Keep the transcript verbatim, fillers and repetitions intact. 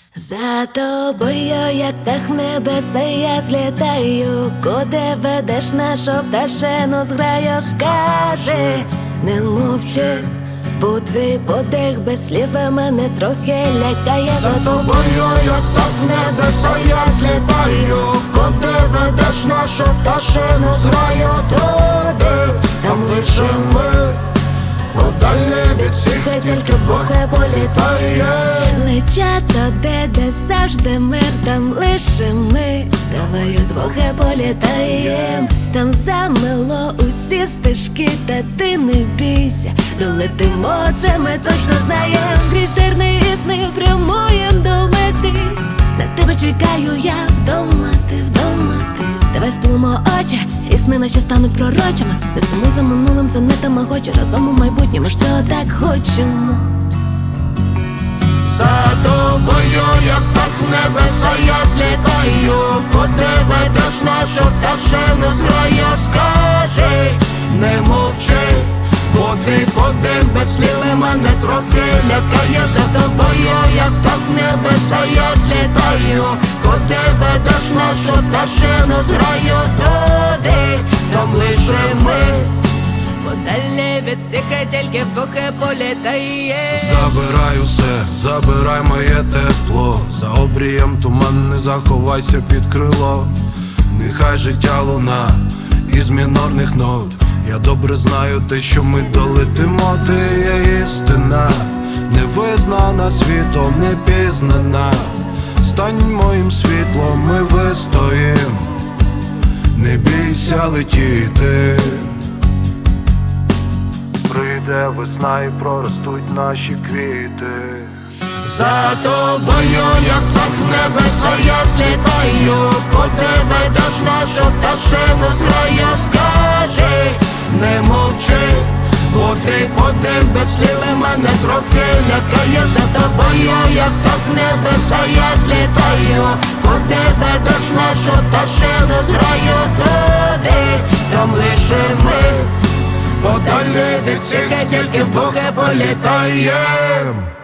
За тобою, як птах в небеса, я злітаю. Куди ведеш нашу пташину зграю? Скажи, не мовчи, бо твій подих без слів мене трохи лякає. За тобою, як птах в небеса, я злітаю. Куди ведеш нашу пташину зграю? Туди, там лише ми, подалі від всіх, тільки вдвох політає. Летять туди, де завжди мир, там лише ми. Давай удвох політаєм. Там замило усі стежки, та ти не бійся. Долетимо, це ми точно знаєм. Крізь терни і сни прямуєм до мети. На тебе чекаю я, вдома ти, вдома ти. Давай стулимо очі, і сни наші стануть пророчими. Не сумуй за минулим, це не тамагочі. Разом у майбутньому ж цього так хочемо. За тобою, як птах в небеса, я злітаю. Куди ведеш нашу пташину зграю? Скажи, не мовчи, бо твій подих без слів мене трохи лякає. За тобою, як птах в небеса, я злітаю. Куди ведеш нашу пташину зграю? Туди, там лише ми, подалі від всіх, тільки вдвох політає. Забирай усе, забирай моє тепло. За обрієм туман, не заховайся під крило. Нехай життя луна із мінорних нот. Я добре знаю те, що ми долетимо. Ти є істина, невизнана світом, не пізнана. Стань моїм світлом, ми вистоїм. Не бійся летіти. Прийде весна і проростуть наші квіти. за тобою, як птах в небеса, я злітаю. Куди ведеш нашу пташину зграю? Скажи, не мовчи, бо твій подих без слів мене трохи лякає. За тобою, як птах в небеса, я злітаю. Куди ведеш нашу пташину зграю? Туди, там лише ми, подалі від всіх, тільки вдвох політаєм.